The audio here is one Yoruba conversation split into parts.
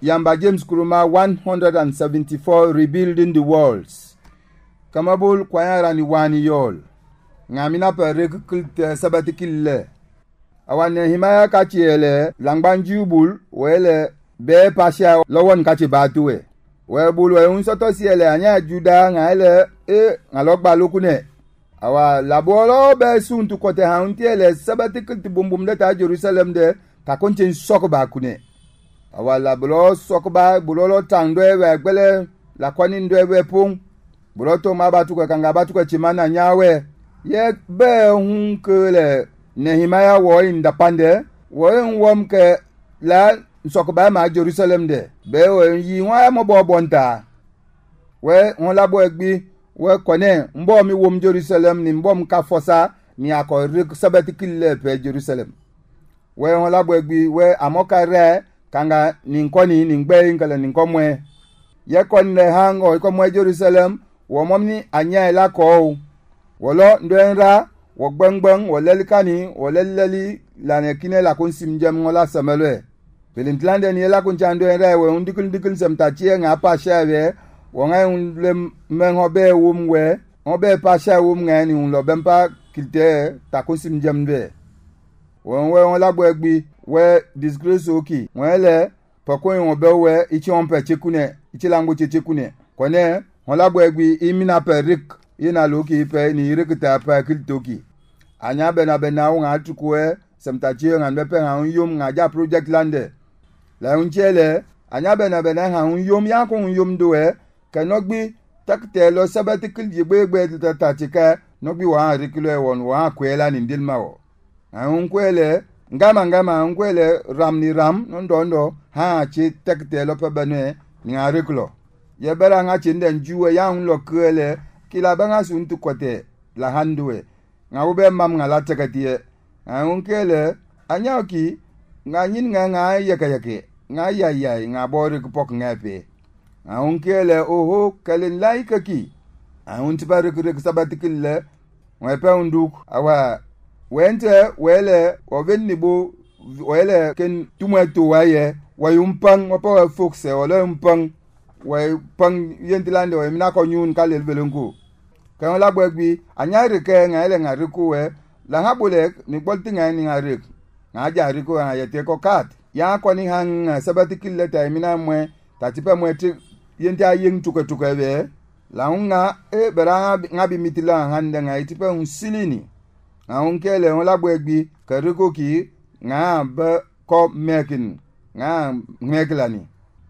Yamba James Kuruma 174 Rebuilding the Walls. Kamabul kwayara ni wani yol. Ngamina pa rekukul sabatikille. Awan Nehemiah kachiele langbanjubul wele be pasha lawon kachi batuwe. Webul we unsoto siele anya juda ngaele ngalokba lokune. Awa labolo be suntu kote hauntiele sabatikil tibumbum de ta Jerusalem de takonchen sokba kune. Awa labolo sokba bulolo tangwe wegbele lakwani ndwe pung. Buloto mabatu kwa kangabatu kwa chimana nyawe. Ye be hunkele Nehemiah wo indapande wo nwom ke la sokba ma Jerusalem de be wo yi nwa mo bobonta we won labo egbi we kone mbo mi wom Jerusalem ni mbo mka fosa ni akọ sabatikile pe Jerusalem we won labo egbi we amoka re kanga ni nkoni ni ngbe ngala ni nkomwe ye konne hango ikomwe Jerusalem wo momni anya la ko wolo ndenra wo gbangbang wo lelikani wo leleli la nekine la konsim jam ngola samelwe Belintlande ni la kunchando nra we undikul semta chie nga pa shawe wo nga unle mengo be wumwe obe pa shawe nga ni unlo bempa kilte ta konsim jam be wo la bwegbi we disgrace oki wele pokon wo be we ichi onpe chekune ichi langu chekune kone wo la bwegbi imina perik ina loki pe ni rekita pa kiltoki anya bena nga tukwe semtachie nga bepe nga yum nga ja project lande la unchele anya bena nga yum ya ko yum doe kanogbi takte lo sabatikil jigbe tatachika nogbi wa rikilo won wa kwela ni ndilmawo unkwele ngama unkwele ramni ram ndondo ha chi takte lo pebane ni ariklo ye bera nga chinde njuwe ya unlo kwele kila banga suntu kote la handwe nga ube mam nga la takatie unkele anyoki nga nyin nga yake nga yayay nga bori kupok ngape unkele oho kalin laika ki untibare kurek sabatikille wepe unduk awa wente wele ovennibo wele ken tumwetu waye wayumpang wapa fokse wala umpang way pang yentilande way minako nyun kalel belenku kan la gbegbi anyare ke ngale ngariku we la habule ni bolti ngani ngarik ngaja riku ngayete ko kat ya ko ni hang sabatikille ta mina mwe tatipe mweti yenti ayin tuke we la unga bera ngabi mitila hande ngaitipe unsilini unkele la gbegbi kariku ki ngaba ko mekin meklani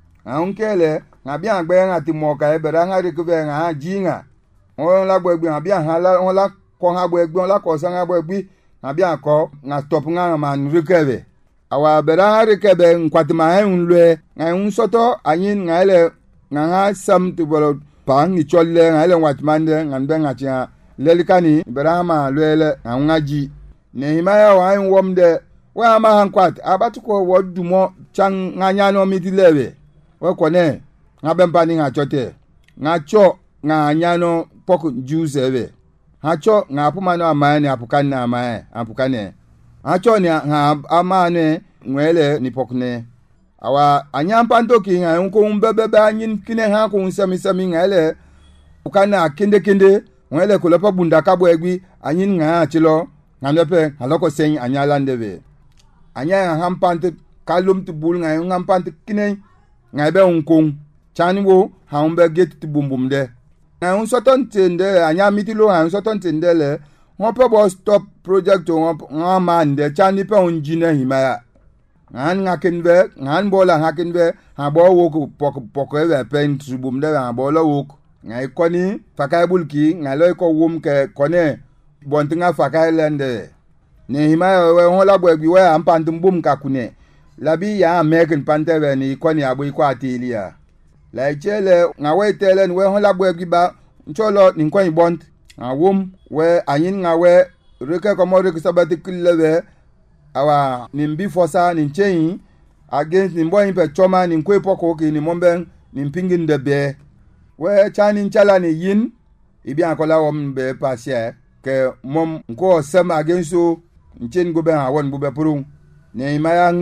unkele ngabia agbe ngati moka bera ngariku we ngajinga on la gbegbi abia hala on la ko ha gbegbi on la ko san ha gbegbi abia ko na stop nga man rikebe awa bera rikebe nkwatima he unlwe nga unsoto anyin nga ele nga sam tibolo pa ni cholle nga ele watmande nga nda nga tia lelikani bera ma lwele nga ji Nehemiah wa womde wa ma hankwat abatuko wodumo chang nga nyano midilewe we kone nga bempa ni nga chote nga cho nga nyano pok juice hacho nga apumano amane apukana amae apukane hacho ni nga amane ngwele ni pokne awa anyampa ntoki nga unko mbebebe anyin kine ha ko nsami ngale ukana kinde ngwele kulopa bunda kabo egbi anyin nga chilo nganepe haloko sen anyalande be anya hampante kalum tubul nga ngampante kine ngabe unko chanwo haumbe get tubumbumde na unsoton tende anya mitilo unsoton tendele won pe bo stop project won man de chani pe unjine himaya nga kenbe ngan bola nga kenbe ha bo wo pok e pen tribum de ha bo lo wo nga ikoni fakai bulki nga lo ko wum ke kone bontinga fakai lende ne himaya we won la gbe we ampantum bum ka kune labi ya meken pantebe ni ikoni abo iko atilia la chele nga we telen we hon la gbe ba ncholo ni nkwan bont awum we anyin nga we reke komore sabatikille we awa ni mbi fosa ni chen against ni mbo impe choma ni nkwe poko ki ni momben ni mpingin de be we chani nchala ni yin ibi akola wom be pasia ke mom nko sem against nchen go be awon bu be purun ne imaya ngam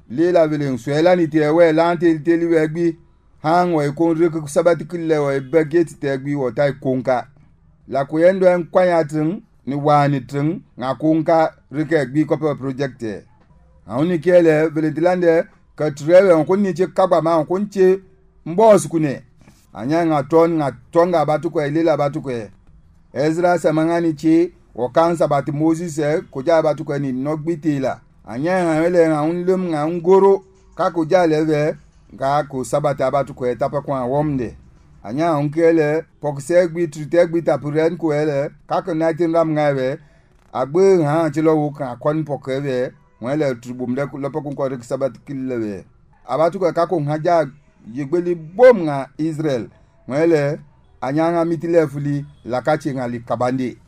lela velen swela ni te we lante teli wegbi hang wa kon rek sabati kille wa baget te gbi wa tai konka la ko yendo en kwanya tin ni wani tin nga konka rek gbi ko project awni kele veledilande ka trewe kon ni che kaba ma kon che mbos kune anya nga tonga batu ko lela batu ko Ezra samangani che o kansa bati Moses ko ja batu ko ni nogbitila anya nga wele nga unlum nga ngoro ka ko ja leve ga ko sabata batu ko etapa ko awomde anya onkele pokse gbi trite gbi tapuren ko ele ka ko natin ram ngawe agbe ha chilo wo kan kon pokebe wele trubumde ko lopo ko rek sabat killewe abatu ko ka ko haja yegbeli bom nga Israel wele anya nga mitile fuli lakachi nga likabande